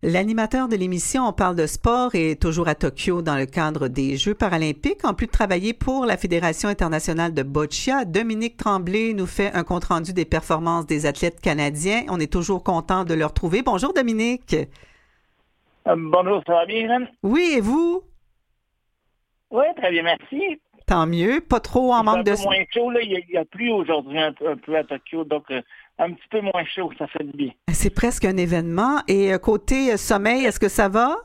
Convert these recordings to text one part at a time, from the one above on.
L'animateur de l'émission On parle de sport est toujours à Tokyo dans le cadre des Jeux paralympiques. En plus de travailler pour la Fédération internationale de boccia, Dominique Tremblay nous fait un compte-rendu des performances des athlètes canadiens. On est toujours content de le retrouver. Bonjour Dominique. Bonjour, ça va bien, Hélène? Oui, et vous? Oui, très bien, merci. Tant mieux. Pas trop en manque de... C'est un peu moins chaud, là. Il y a plu aujourd'hui un peu à Tokyo, donc un petit peu moins chaud, ça fait du bien. C'est presque un événement. Et côté sommeil, est-ce que ça va?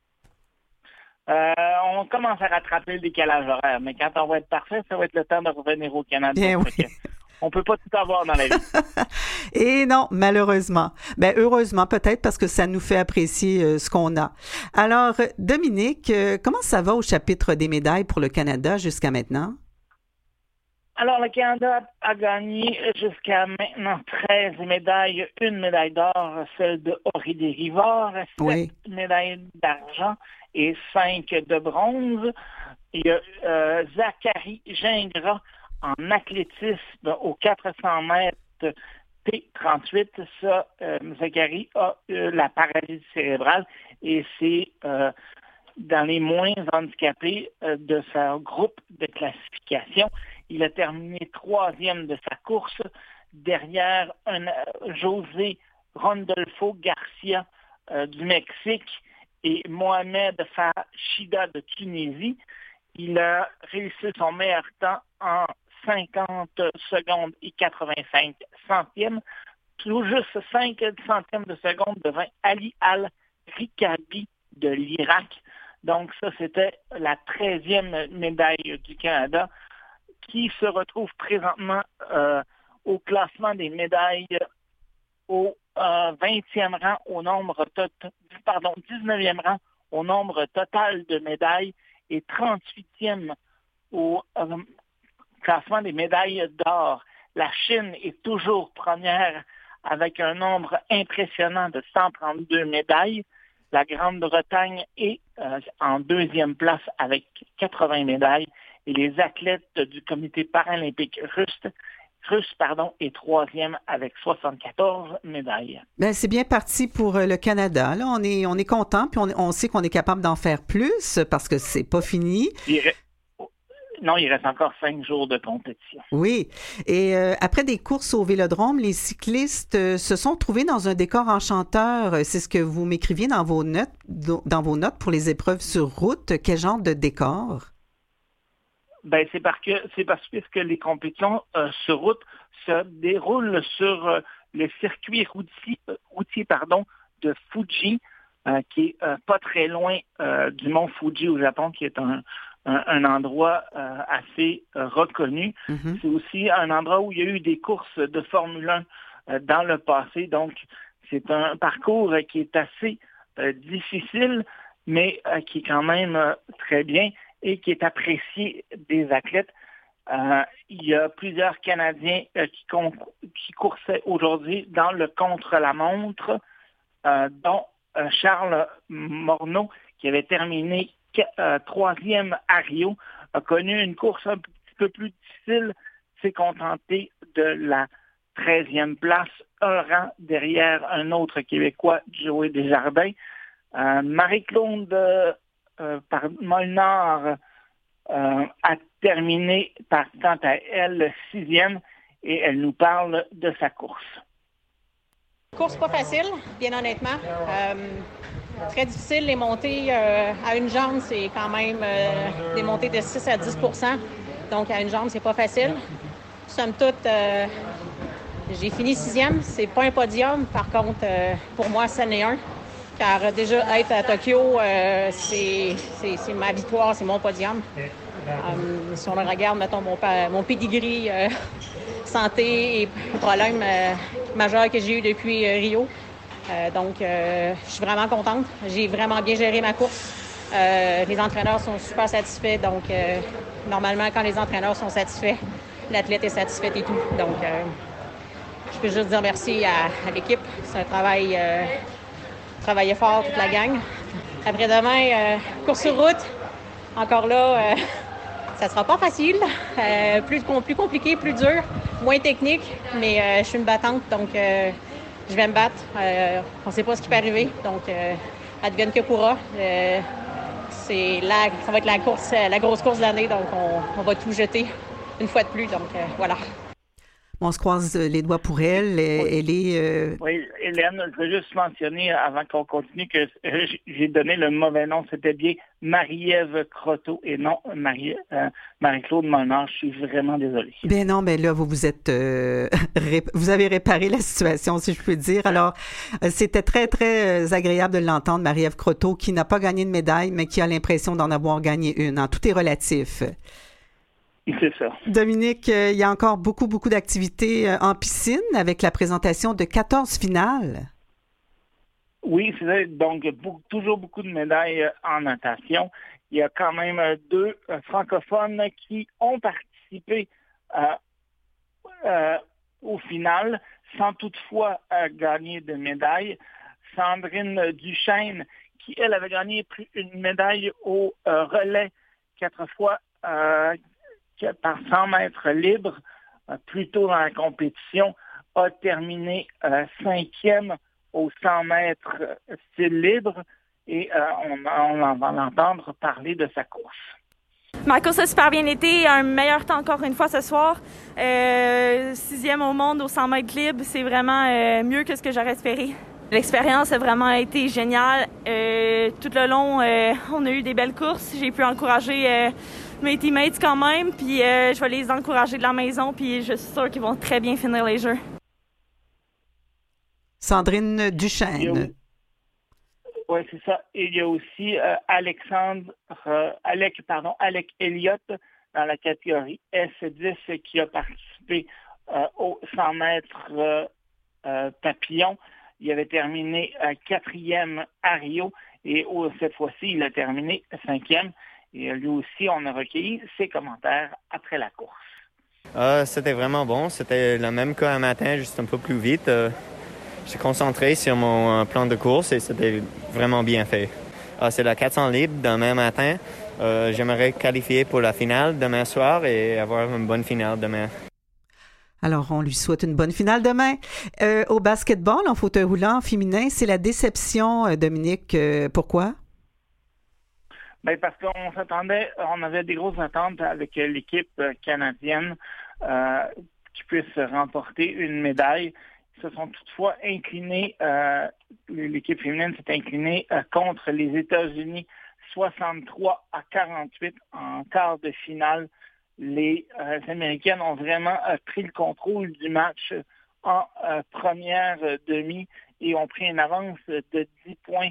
On commence à rattraper le décalage horaire, mais quand on va être parfait, ça va être le temps de revenir au Canada. Bien oui. On peut pas tout avoir dans la vie. Et non, malheureusement. Ben heureusement peut-être parce que ça nous fait apprécier ce qu'on a. Alors, Dominique, comment ça va au chapitre des médailles pour le Canada jusqu'à maintenant? Alors, le Canada a gagné jusqu'à maintenant 13 médailles, une médaille d'or, celle de Aurélie Rivard, 7 médailles d'argent et 5 de bronze. Il y a Zachary Gingras en athlétisme aux 400 mètres T38. Ça, Zachary a la paralysie cérébrale et c'est dans les moins handicapés de son groupe de classification. Il a terminé 3e de sa course derrière José Rondolfo Garcia du Mexique et Mohamed Fachida de Tunisie. Il a réussi son meilleur temps en 50 secondes et 85 centièmes, tout juste 5 centièmes de seconde devant Ali Al-Rikabi de l'Irak. Donc ça, c'était la 13e médaille du Canada qui se retrouve présentement au classement des médailles au 20e rang au nombre 19e rang au nombre total de médailles et 38e au classement des médailles d'or. La Chine est toujours première avec un nombre impressionnant de 132 médailles. La Grande-Bretagne est en 2e place avec 80 médailles. Et les athlètes du comité paralympique russe est 3e avec 74 médailles. Ben, c'est bien parti pour le Canada. Là, on est content, puis on sait qu'on est capable d'en faire plus parce que c'est pas fini. Non, il reste encore 5 jours de compétition. Oui. Et après des courses au Vélodrome, les cyclistes se sont trouvés dans un décor enchanteur. C'est ce que vous m'écriviez dans vos notes pour les épreuves sur route. Quel genre de décor? Ben, c'est parce que les compétitions sur route se déroulent sur le circuit routier de Fuji, qui est pas très loin du mont Fuji au Japon, qui est un endroit assez reconnu. Mm-hmm. C'est aussi un endroit où il y a eu des courses de Formule 1 dans le passé. Donc, c'est un parcours qui est assez difficile, mais qui est quand même très bien et qui est apprécié des athlètes. Il y a plusieurs Canadiens qui coursaient aujourd'hui dans le contre-la-montre, dont Charles Morneau, qui avait terminé 3e à Rio, a connu une course un petit peu plus difficile, s'est contenté de la 13e place, un rang derrière un autre Québécois, Joey Desjardins. Marie-Claude Molnar a terminé quant à elle 6e et elle nous parle de sa course. Course pas facile, bien honnêtement. Très difficile, les montées à une jambe, c'est quand même des montées de 6 à 10%. Donc à une jambe, c'est pas facile. Somme toute, j'ai fini 6e. C'est pas un podium, par contre, pour moi, c'en est un. Car déjà, être à Tokyo, c'est ma victoire, c'est mon podium. Si on regarde, mettons, mon pedigree santé et problèmes majeurs que j'ai eu depuis Rio. Donc, je suis vraiment contente. J'ai vraiment bien géré ma course. Les entraîneurs sont super satisfaits. Donc, normalement, quand les entraîneurs sont satisfaits, l'athlète est satisfait et tout. Donc, je peux juste dire merci à l'équipe. C'est un travail... travailler fort, toute la gang. Après-demain, course sur route. Encore là, ça sera pas facile. Plus compliqué, plus dur, moins technique. Mais je suis une battante, donc je vais me battre. On ne sait pas ce qui peut arriver, donc advienne que pourra. Ça va être la grosse course de l'année, donc on va tout jeter une fois de plus, donc voilà. On se croise les doigts pour elle. Oui, Hélène, je veux juste mentionner, avant qu'on continue, que j'ai donné le mauvais nom. C'était bien Marie-Ève Croteau et non Marie-Claude Molnar. Je suis vraiment désolé. Ben non, mais là, vous avez réparé la situation, si je peux dire. Alors, c'était très, très agréable de l'entendre, Marie-Ève Croteau, qui n'a pas gagné de médaille, mais qui a l'impression d'en avoir gagné une. Hein. Tout est relatif. C'est ça. Dominique, il y a encore beaucoup, beaucoup d'activités en piscine avec la présentation de 14 finales. Oui, c'est ça. Donc, toujours beaucoup de médailles en natation. Il y a quand même 2 francophones qui ont participé au final sans toutefois gagner de médaille. Sandrine Duchesne, qui, elle, avait gagné une médaille au relais 4 fois par 100 mètres libres, plus tôt dans la compétition, a terminé 5e au 100 mètres style libre et on va l'entendre parler de sa course. Ma course a super bien été, un meilleur temps encore une fois ce soir. 6e au monde au 100 mètres libre, c'est vraiment mieux que ce que j'aurais espéré. L'expérience a vraiment été géniale. Tout le long, on a eu des belles courses. J'ai pu encourager mes teammates quand même, puis je vais les encourager de la maison, puis je suis sûre qu'ils vont très bien finir les Jeux. Sandrine Duchesne. Oui, c'est ça. Et il y a aussi Alec Elliott dans la catégorie S10 qui a participé au 100 mètres papillon. Il avait terminé 4e à Rio et cette fois-ci, il a terminé 5e. Et lui aussi, on a recueilli ses commentaires après la course. C'était vraiment bon. C'était le même qu'un matin, juste un peu plus vite. J'étais concentré sur mon plan de course et c'était vraiment bien fait. C'est la 400 libre demain matin. J'aimerais qualifier pour la finale demain soir et avoir une bonne finale demain. Alors, on lui souhaite une bonne finale demain. Au basketball, en fauteuil roulant féminin, c'est la déception, Dominique. Pourquoi? Bien, parce on avait des grosses attentes avec l'équipe canadienne qui puisse remporter une médaille. Ils se sont toutefois inclinés, l'équipe féminine s'est inclinée contre les États-Unis 63-48 en quart de finale. Les Américaines ont vraiment pris le contrôle du match en première demi et ont pris une avance de 10 points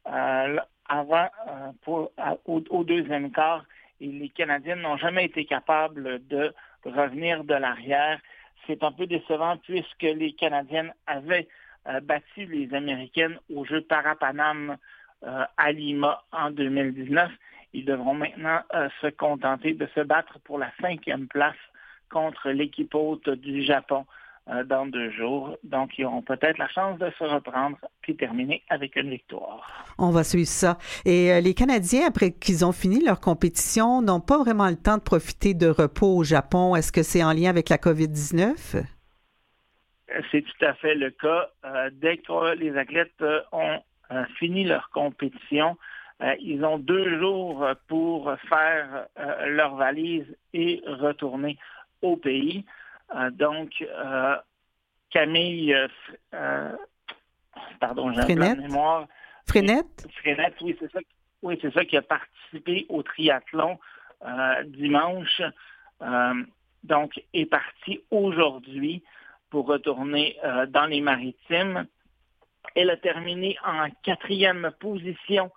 au deuxième quart. Et les Canadiennes n'ont jamais été capables de revenir de l'arrière. C'est un peu décevant puisque les Canadiennes avaient battu les Américaines aux Jeux Parapanam à Lima en 2019. Ils devront maintenant se contenter de se battre pour la 5e place contre l'équipe hôte du Japon dans 2 jours. Donc, ils auront peut-être la chance de se reprendre puis terminer avec une victoire. On va suivre ça. Et les Canadiens, après qu'ils ont fini leur compétition, n'ont pas vraiment le temps de profiter de repos au Japon. Est-ce que c'est en lien avec la COVID-19? C'est tout à fait le cas. Dès que les athlètes ont fini leur compétition, ils ont 2 jours pour faire leur valise et retourner au pays. Donc, Camille, j'ai un blanc de mémoire. Frenette, oui, c'est ça qui a participé au triathlon dimanche. Donc, est parti aujourd'hui pour retourner dans les maritimes. Elle a terminé en 4e position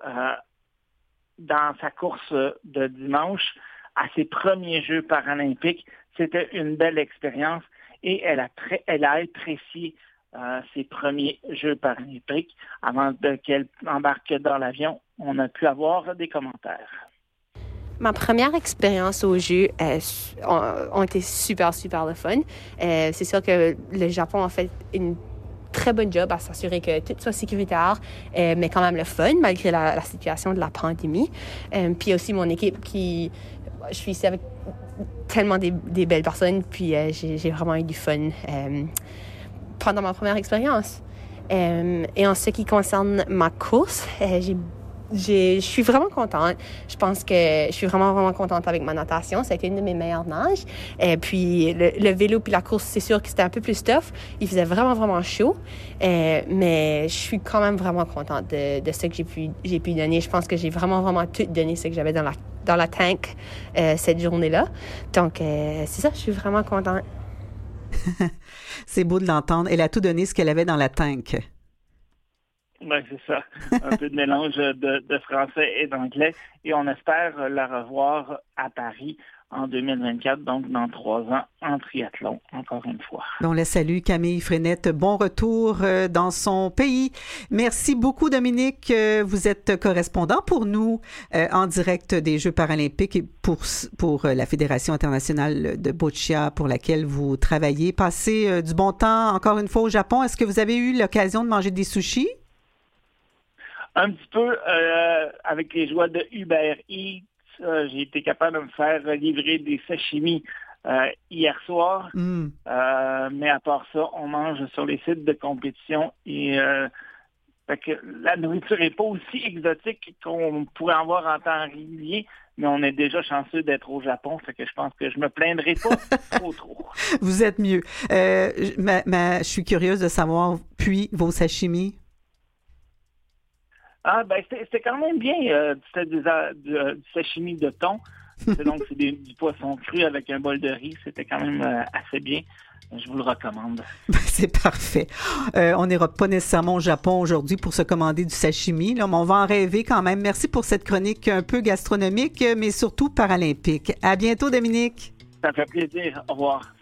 dans sa course de dimanche à ses premiers Jeux paralympiques. C'était une belle expérience et elle a apprécié ses premiers Jeux paralympiques. Avant qu'elle embarque dans l'avion, on a pu avoir des commentaires. Ma première expérience aux Jeux ont été super, super le fun. C'est sûr que le Japon a fait une très bonne job à s'assurer que tout soit sécuritaire, mais quand même le fun, malgré la situation de la pandémie. Puis aussi mon équipe je suis ici avec tellement des belles personnes, puis j'ai vraiment eu du fun. pendant ma première expérience. Et en ce qui concerne ma course, je suis vraiment contente. Je pense que je suis vraiment, vraiment contente avec ma natation. Ça a été une de mes meilleures nages. Et puis, le vélo puis la course, c'est sûr que c'était un peu plus tough. Il faisait vraiment, vraiment chaud. Mais je suis quand même vraiment contente de ce que j'ai pu donner. Je pense que j'ai vraiment, vraiment tout donné ce que j'avais dans la tank cette journée-là. Donc, c'est ça, je suis vraiment contente. C'est beau de l'entendre. Elle a tout donné ce qu'elle avait dans la tank. Ben, c'est ça. Un peu de mélange de français et d'anglais. Et on espère la revoir à Paris en 2024, donc dans 3 ans, en triathlon, encore une fois. On la salue, Camille Frenette. Bon retour dans son pays. Merci beaucoup, Dominique. Vous êtes correspondant pour nous en direct des Jeux paralympiques et pour la Fédération internationale de boccia pour laquelle vous travaillez. Passez du bon temps encore une fois au Japon. Est-ce que vous avez eu l'occasion de manger des sushis? Un petit peu avec les joies de Uber Eats. J'ai été capable de me faire livrer des sashimi hier soir. Mais à part ça, on mange sur les sites de compétition et fait que la nourriture n'est pas aussi exotique qu'on pourrait en voir en temps régulier, mais on est déjà chanceux d'être au Japon, fait que je pense que je me plaindrai pas trop. Vous êtes mieux. Je suis curieuse de savoir, puis vos sashimi? Ah, ben, c'était quand même bien. C'était du sashimi de thon. Donc, c'est du poisson cru avec un bol de riz. C'était quand même assez bien. Je vous le recommande. C'est parfait. On n'ira pas nécessairement au Japon aujourd'hui pour se commander du sashimi, là, mais on va en rêver quand même. Merci pour cette chronique un peu gastronomique, mais surtout paralympique. À bientôt, Dominique. Ça fait plaisir. Au revoir.